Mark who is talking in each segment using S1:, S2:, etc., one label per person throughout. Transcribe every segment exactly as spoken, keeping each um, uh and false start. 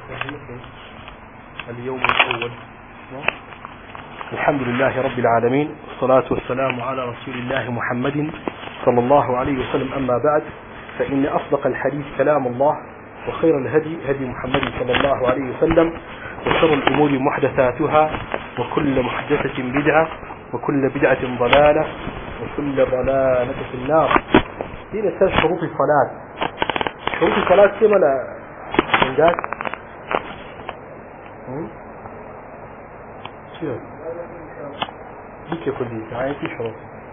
S1: اليوم الأول. الحمد لله رب العالمين، والصلاة والسلام على رسول الله محمد صلى الله عليه وسلم. أما بعد، فإن أصدق الحديث كلام الله، وخير الهدي هدي محمد صلى الله عليه وسلم، وشر الأمور محدثاتها، وكل محدثة بدعة، وكل بدعة ضلالة، وكل ضلالة في النار. دي نسال شروط الصلاة. شروط الصلاة كما لا من ذاك شو بيك كل دي يعني في شروط،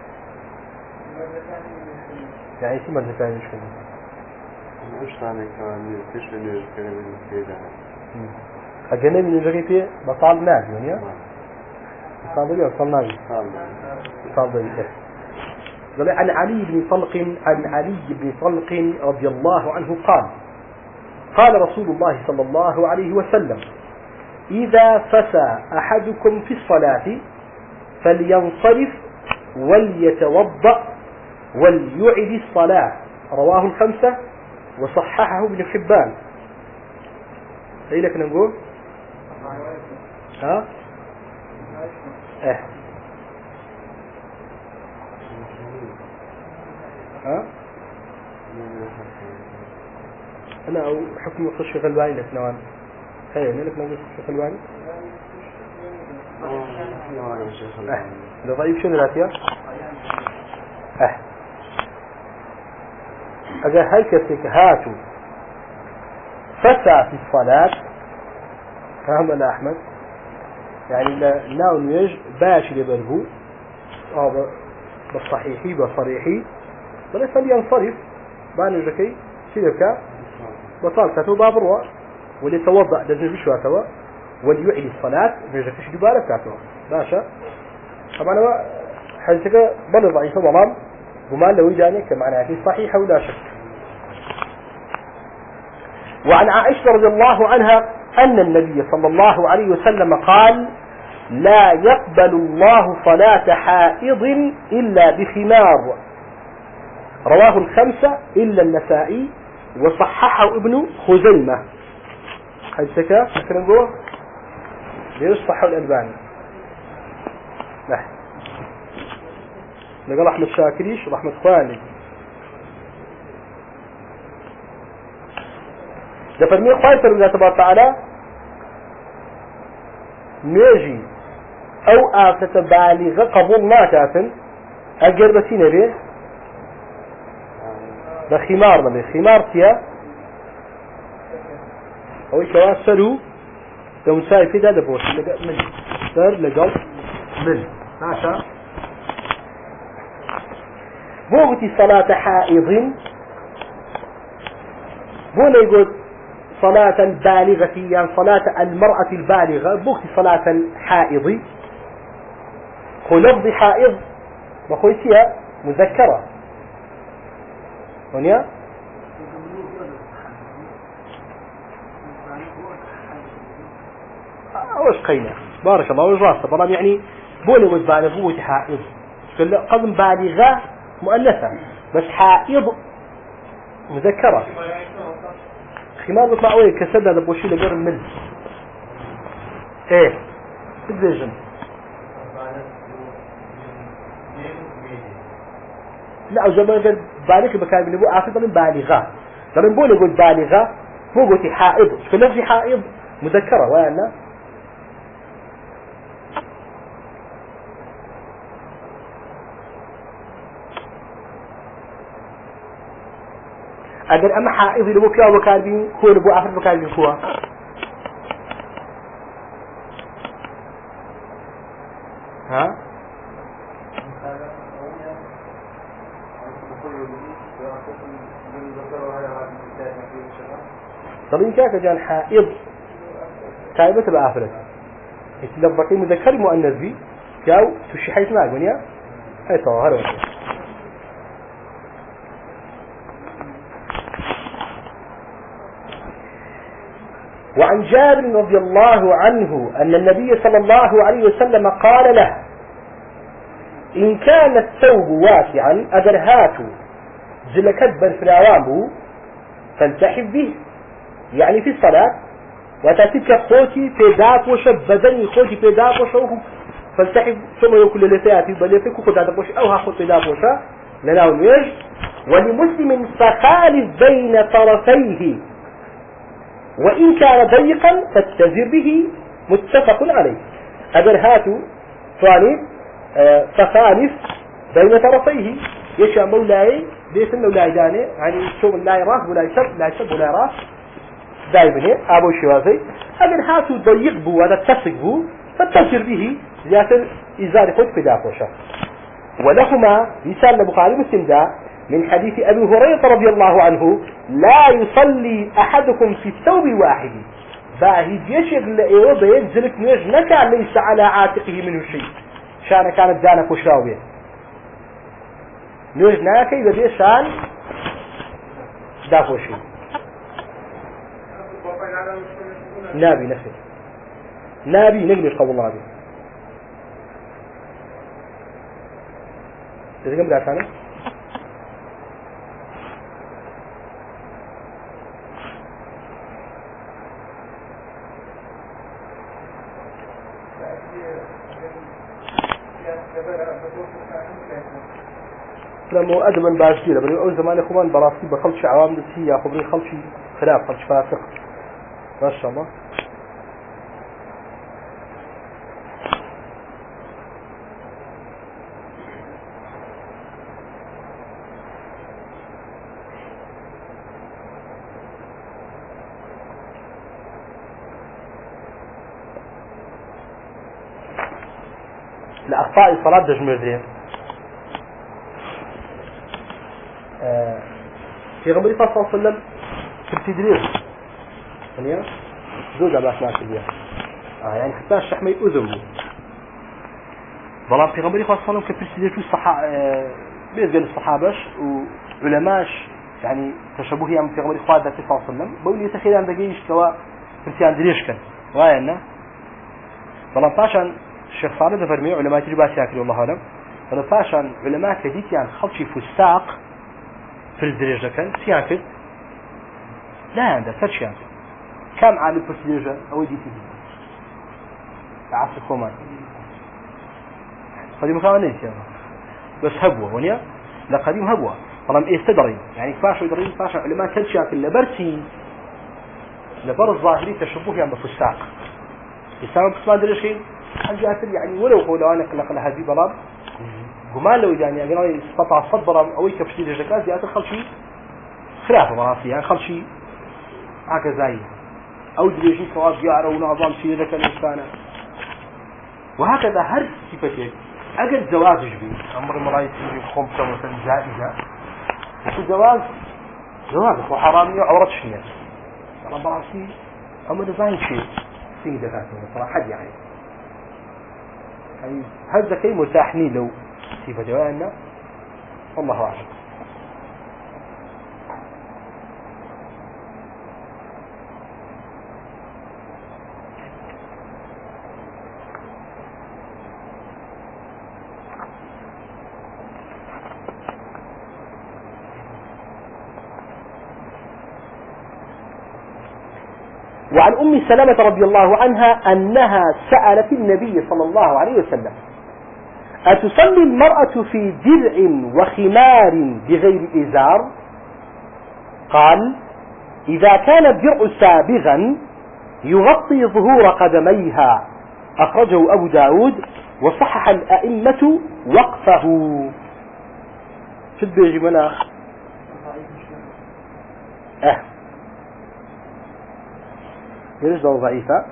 S1: يعني في ماذا ثاني مش كده
S2: مش ثاني كمان فيش من الكلام كده
S1: أجنبي من الجريتة بطال ناس يعني بطال ده بطال ناس بطال ده. قال عن علي بن طلق عن علي بن طلق رضي الله عنه قال: قال رسول الله صلى الله عليه وسلم: إذا فسى أحدكم في الصلاة فلينصرف وليتوضأ وليعد الصلاة. رواه الخمسة وصححه ابن حبان. ايه لك نقول ها اه ها انا او حكم الخش غلباني لك نوان هي انا لك نقول خش غلباني اه ده ضعيف شنو راتيا اه اجا هيك هاتوا فسى في الصلاة. فهم لا أحمد يعني لا ناون يج باش لبربو أو بالصحيحي بصريحي بل فلينصرف بان الجكي سيدك بطال كاتو بابروا وليتوضأ لازم بشوا توا وليعيد الصلاة بيجكش دبارة كاتو باشا. طبعا هو حديثك بل ضعيف ظلام وما لو جاني كمعنى في صحيح ولا شك. وعن عائشة رضي الله عنها أن النبي صلى الله عليه وسلم قال: لا يقبل الله صلاة حائض إلا بخمار. رواه الخمسة إلا النسائي وصححه ابن خزيمة. حدثك مثلا نقول ليش صححه الألباني؟ لا نقول أحمد شاكريش رحمة خواني ده فرمي خواهي فرمي تبارك وتعالى نيجي او آفة بالغة قبول ما كافن اجر بسينة بيه بخمار نبي خمار تيا او ايكوا سلو لو مساي في ده دبوش من سر لقل من ماشا بوغتي صلاة حائض بولا يقول صلاة البالغة يعني صلاة المرأة البالغة بوقت صلاة الحائض هو لفظ حائض وخويتها مذكرة هنا اوش قينا بارك الله وجراسة برام يعني بولي ود بالغوة حائض قضم بالغة مؤنثة بس حائض مذكرة. خمار بطلع وين كسد هذا بوشي لقرن من ايه تدريجن لا وجمال قال بالغ بكان من ابو عافيه من بالغه لما نقول يقول بالغه مو قلتي حائض في لفظ حائض مذكره ولا أجل أما حائض اللي بكيا وكالبين هو اللي بو عفر وكالبين هو ها طبعا كاك جان حائض كايبة بعفرة يتلبقي مذكر مؤنث بي كاو تشي حيث ما أقول هاي طواهر وكي. وعن جابر رضي الله عنه أن النبي صلى الله عليه وسلم قال له: إن كان الثوب واسعا أدرهاته زلكت بالفلاوامه فالتحف به، يعني في الصلاة وتاتيك خوتي في داب وش بدني خوتي في داب وش فلتحب ثم يأكل لثياتي بل يفك خد داب وش أو هاخد في داب وش لنا ونيج. ولمسلم فخالف بين طرفيه وإن كان ضيقا فاتزر به متفق عليه. أجر هاتوا ثاني فخالف بين طرفيه يشاء مولاي ليس مولاي داني يعني شو مولاي راس ولا يشب لا يشب ولا راس دائما أبو شوازي. أجر هاتوا ضيق بو هذا تسق بو فاتزر به زيادة إزار خد بدافوشة. ولهما مثال البخاري مسلم ده من حديث أبي هريرة رضي الله عنه لا يصلي أحدكم في الثوب الواحد باهي يشغل لأيوه بينزلك نيج نكا ليس على عاتقه منه شيء شان كانت دانا كشراوية نيج ناكي بدي شان دافوشي نابي نفسه نابي نقلش قول الله به إذا كم دافعنا لما أدبا باشديرة بل أول زمان إخوان براسي بخلش عوام دسي يا خبري خلشي خلاف خلش فاسق ما شاء الله. لأخطاء الصلاة دجمرين آه في غمري صلى الله عليه وسلم في التدرير يعني زوجة باش ما تبيع آه يعني حتى الشحمة يؤذن ظلام في غمري صلى الله عليه وسلم كفي التدرير الصحابة آه بيزقل الصحابة وعلماش يعني تشبه يعني في غمري صلى الله عليه وسلم بقول يتخيل عن دقيش كوا في دريش كان واينا ظلام طاشان الشيخ صالح فرمي علماء تجبات ياكل والله أعلم فلطاشان علماء كديت يعني خلشي فساق في الدرجة كان سياكل لا عنده فرشان كم عامل في الدرجة أو دي تجي عصر كمان قديم كمان ليس بس هبوة ونيا لا قديم هبوة طالما يستدري يعني فاشوا يدرين فاشوا علماء كدشاكل لبرسي لبر الظاهري تشبه يعني بفساق يسمى بسمان درجة حاجات يعني ولو هو لو أنا قلق لها دي بلاد جمال لو يعني أجنبي استطاع صدر أو يكفي الجكاز يأتي خلشي خلافه مراسي يعني خلشي هكذا أو دريجي صواب جاره ونظام في ذاك الإنسان وهكذا هر صفتين أجل زواج جبي أمر مرايت في خمسة مثلا جائزة وفي زواج زواج هو حرامي عورة شنيا أنا براسي أمر زين شيء سيدة كاتبة صراحة يعني يعني هذا كي متاحني لو صفة جوائنا والله أعلم. وعن أم سلمة رضي الله عنها أنها سألت النبي صلى الله عليه وسلم أتصلي المرأة في درع وخمار بغير إزار؟ قال إذا كان الدرع سابغا يغطي ظهور قدميها. أخرجه أبو داود وصحح الأئمة وقفه. في البيجي منا أه يرجع ضعيفة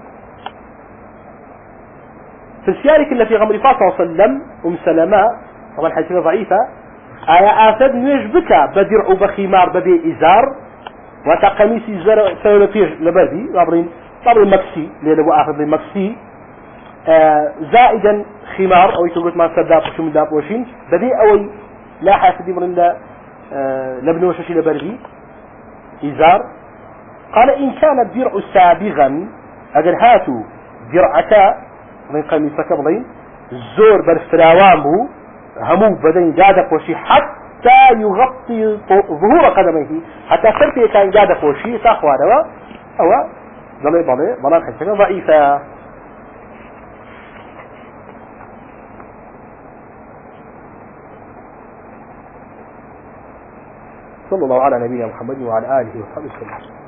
S1: في السيارة التي غمر صلى الله عليه وسلم أم سلمة طبعا حديثة ضعيفة آية آسد نيجبك بدرع بخمار بدي إزار وتقميسي زر سيولتير لبدي رابرين رابرين مكسي لأنه آخر لي مكسي آه زائدا خمار أو يتوقف ما سداب وشو من داب وشين بدي أوي لا حاسدي مرين لا آه لبنوش شي لبردي إزار. قال إن كان الدرع سابغا أجل هاتوا درعك من قميصك بضين الزور بالفراوامه همو بدين جادك وشي حتى يغطي ظهور قدميه حتى سرتي كان جادك وشي ساخوا دوا أو ضلي ضلي ضلال حديثك ضعيفة. صلى الله على نبينا محمد وعلى آله وصحبه وسلم.